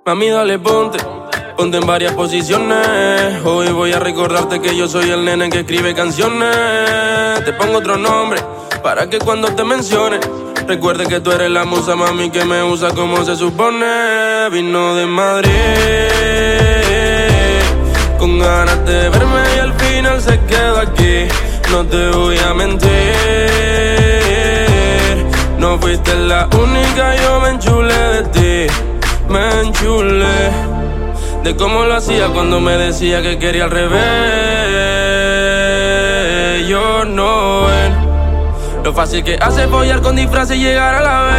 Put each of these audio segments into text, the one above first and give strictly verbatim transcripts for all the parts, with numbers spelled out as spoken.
Mami, dale, ponte, ponte en varias posiciones. Hoy voy a recordarte que yo soy el nene que escribe canciones. Te pongo otro nombre para que cuando te mencione recuerde que tú eres la musa, mami, que me usa como se supone. Vino de Madrid con ganas de verme y al final se quedó aquí. No te voy a mentir, no fuiste la única, yo me enchulé de ti. Me enchulé de cómo lo hacía cuando me decía que quería al revés. Yo no ven lo fácil que hace follar con disfraz y llegar a la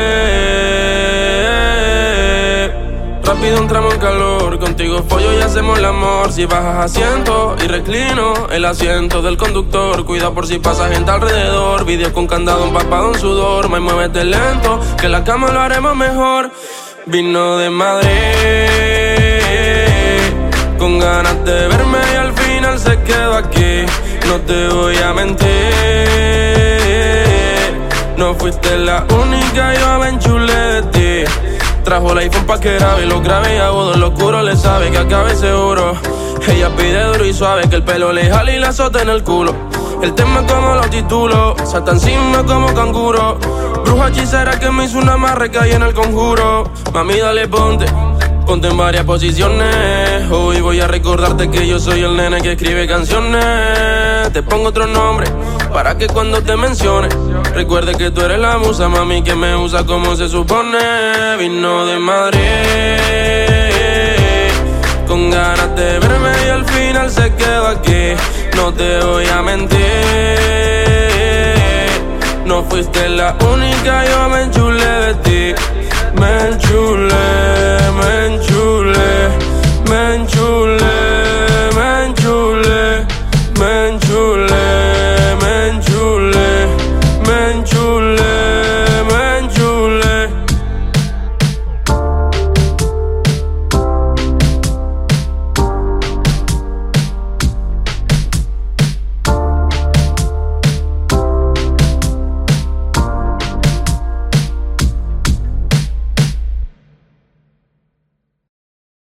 vez. Rápido entramos en calor, contigo follo y hacemos el amor. Si bajas asiento y reclino el asiento del conductor. Cuida por si pasa gente alrededor. Video con candado empapado en sudor. Me muévete lento, que en la cama lo haremos mejor. Vino de Madrid con ganas de verme y al final se quedó aquí. No te voy a mentir, no fuiste la única, yo me enchulé de ti. Trajo el iPhone pa' que grabe, lo grave y agudo, en lo oscuro le sabe que acabe seguro. Ella pide duro y suave, que el pelo le jale y la azote en el culo. El tema como lo titulo, salta encima como canguro. Bruja hechicera que me hizo una amarre, caí en el conjuro. Mami, dale, ponte, ponte en varias posiciones. Hoy voy a recordarte que yo soy el nene que escribe canciones. Te pongo otro nombre para que cuando te mencione recuerde que tú eres la musa, mami, que me usa como se supone. Vino de Madrid con ganas de verme y al final se quedó aquí. No te voy a mentir, no fuiste la única, yo me enchulé de ti. Me enchulé.